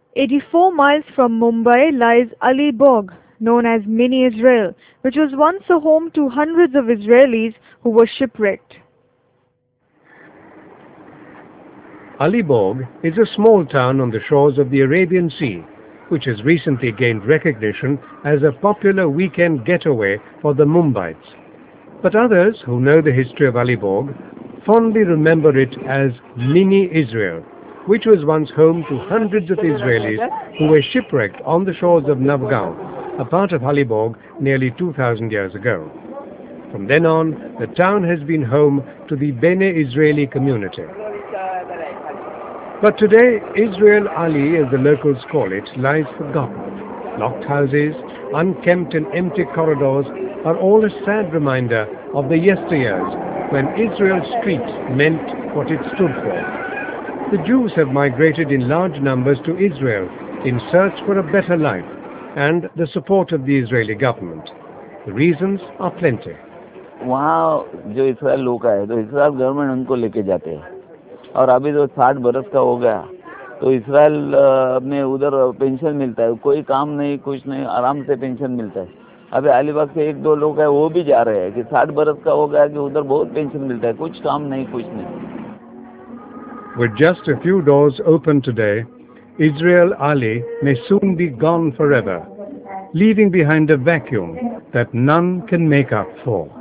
84 miles from Mumbai lies Ali Bog, known as Mini Israel, which was once a home to hundreds of Israelis who were shipwrecked. Aliborg is a small town on the shores of the Arabian Sea, which has recently gained recognition as a popular weekend getaway for the Mumbaites. But others who know the history of Aliborg fondly remember it as Mini Israel, which was once home to hundreds of Israelis who were shipwrecked on the shores of Navgaon, a part of Aliborg nearly 2,000 years ago. From then on, the town has been home to the Bene Israeli community. But today, Israel Ali, as the locals call it, lies forgotten. Locked houses, unkempt and empty corridors are all a sad reminder of the yesteryears when Israel's streets meant what it stood for. The Jews have migrated in large numbers to Israel in search for a better life and the support of the Israeli government. The reasons are plenty. वहाँ जो Israel लोग आए तो Israel government उनको लेके जाते हैं और अभी तो 60 बरस का हो गया तो इसराइल अपने उधर पेंशन मिलता है, कोई काम नहीं कुछ नहीं, आराम से पेंशन मिलता है. अभी अलीबाग से एक दो लोग हैं वो भी जा रहे हैं कि 60 बरस का हो गया कि उधर बहुत पेंशन मिलता है, कुछ काम नहीं कुछ नहीं. With just a few doors open today, Israel Ali may soon be gone forever, leaving behind a vacuum that none can make up for.